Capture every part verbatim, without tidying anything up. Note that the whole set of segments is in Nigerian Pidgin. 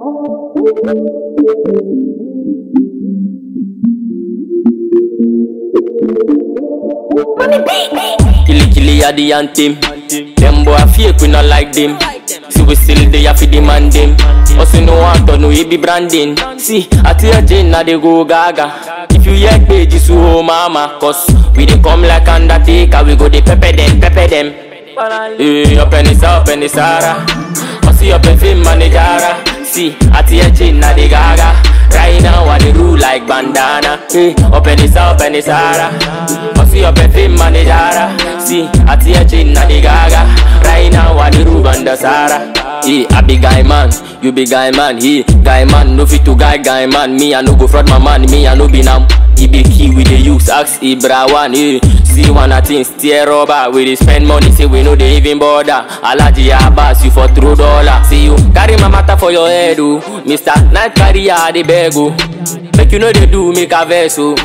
Killy killy a the anthem. Them boy fake we not like them. See we still there for the man them. Also no want to know he be branding. See I tell you Jane now they go gaga. If you hear page so oh mama, cause we dey come like Undertaker. We go dey pepper them, pepper them. Hey, up in the up in the Sahara. I see up in film manager. See I tell you Jane now they gaga. Right now I dey rule like bandana. Hey, up in the up in the Sahara. I see up in film manager. See I tell you Jane now they gaga. Right now I dey rule on the Sahara. Hey, I be guy man, you be guy man. Hey, guy man, no fit to guy guy man. Me I no go fraud my man, me I no be nam. He be key with the use, ask Ibra one. Hey, see one a thing, steer rubber. We dey spend money, say we no dey even bother. Alaji Abbas, you for throw dollar. See you carry my matter for your head, oh. Mister Night Carrier, the beg, oh. Make you know they do make a vessel.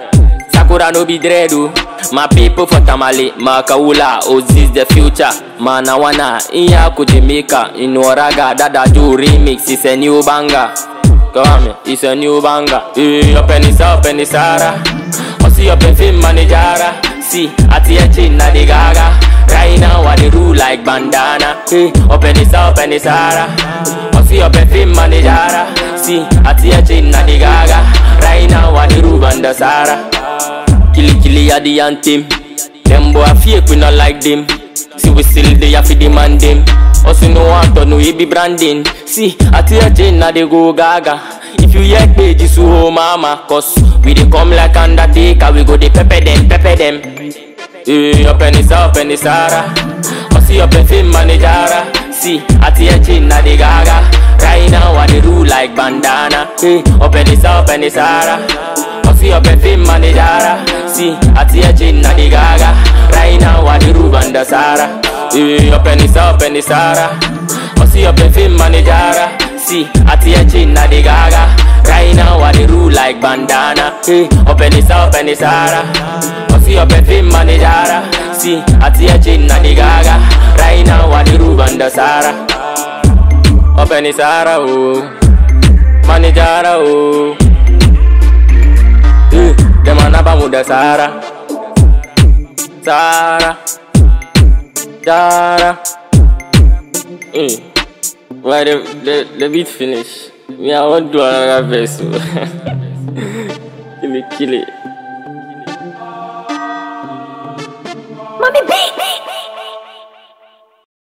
Sakura no be dread, oh. My people for Tamale, Makaula, Ozis the future. Manawana, Inyako Jamaica, in Oraga, Dada do remix, it's a new banger. Come on, it's a new banger. Hey, up in the up in the Sahara. I see up in film manager. See, I tell you Jane na the gaga. Right now I dey rule like bandana. Hey, up in the up in the Sahara. I see up in film manager. See, I tell you Jane na the gaga. Right now I dey rule on the Sahara. Killy killy a the anthem. Them boy fake we not like them. See we still there for the man them. Also no want to know he be branding. See I tell you Jane na they go gaga. If you hear page so oh mama, cause we dey come like Undertaker. We go dey pepper them, pepper them. Hey, up in the up in the Sahara. I see up in film manager. See I tell you Jane na the gaga. Right now I dey rule like bandana. Hey, up in the up in the Sahara. I see up in film manager. See I tell you Jane na the gaga. Right now I dey rule on the Sahara. Hey, up in the up in the Sahara. I see up in film manager. See I tell you Jane na the gaga. Right now I dey rule like bandana. Hey, up in the up in the Sahara. I see up in film manager. See I tell you Jane na the gaga. Right now I dey rule on the Sahara. Up in the Sahara, oh, manager, oh. Hey, them a naba with the Sahara. Sahara, Sahara. Hey, why the, the, the beat finish? Me, I want to do another verse. Kill it, kill it. Mommy beat.